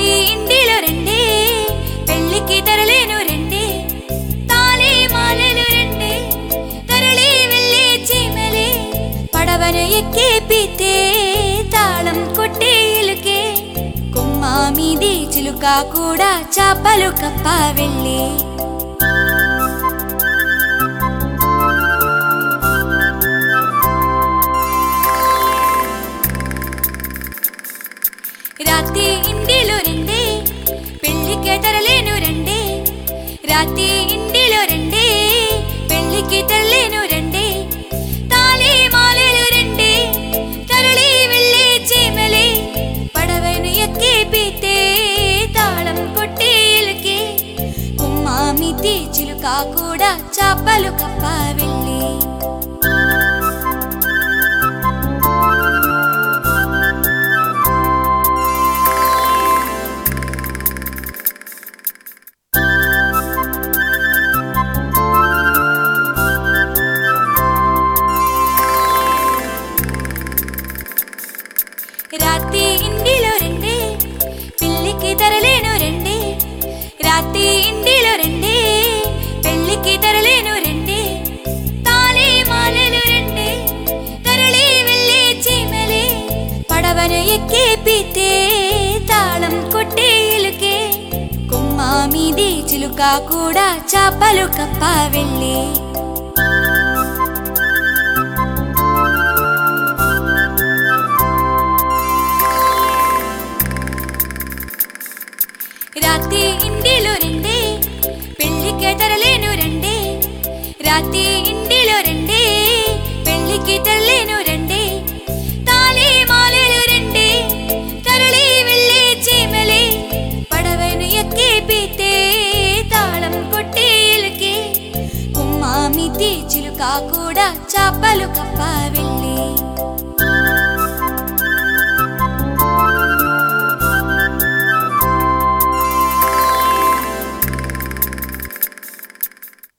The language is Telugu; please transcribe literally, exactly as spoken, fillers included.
రాత్రి ఇంటిలో రెండే పెళ్లికి తరలేను రెండే తాళి మాలలు రెండే తరలి వెళ్ళే చీమలే పడవను ఎక్కి పీతే తాళం కొట్టే ఇలుకే కొమ్మ మీది చిలుక కూడా చాపలు కప్ప వెళ్ళే రాత్రి ఇంటిలో రెండే పెళ్లికి తరలేను రెండే రాత్రి ఇంటిలో రెండే పెళ్లికి తరలేను రెండే తాళి మాలలు రెండే తరలి వెళ్ళే చీమలే పడవను ఎక్కి పీతే తాళం కొట్టే ఇలుకే కొమ్మ మీది చిలుక కూడా చాపలు కప్ప వెళ్ళే రాత్రి ఇంటిలో రెండే పెళ్లికి తరలేను రెండే రాత్రి ఇంటిలో రెండే పెళ్లికి తరలేను రెండే తాళి మాలలు రెండే తరలి వెళ్ళే చీమలే పడవను ఎక్కి పీతే తాళం కొట్టే ఇలుకే కొమ్మ మీది చిలుక కూడా చాపలు కప్ప వెళ్ళే రాత్రి ఇంటిలో రెండే పెళ్లికి తరలేను రెండే రాత్రి ఇంటిలో రెండే పెళ్లికి తరలేను రెండే తాళి మాలలు రెండే తరలి వెళ్ళే చీమలే పడవను ఎక్కి పీతే తాళం కొట్టే ఇలుకే కొమ్మ మీది చిలుక కూడా చాపలు కప్ప వెళ్ళే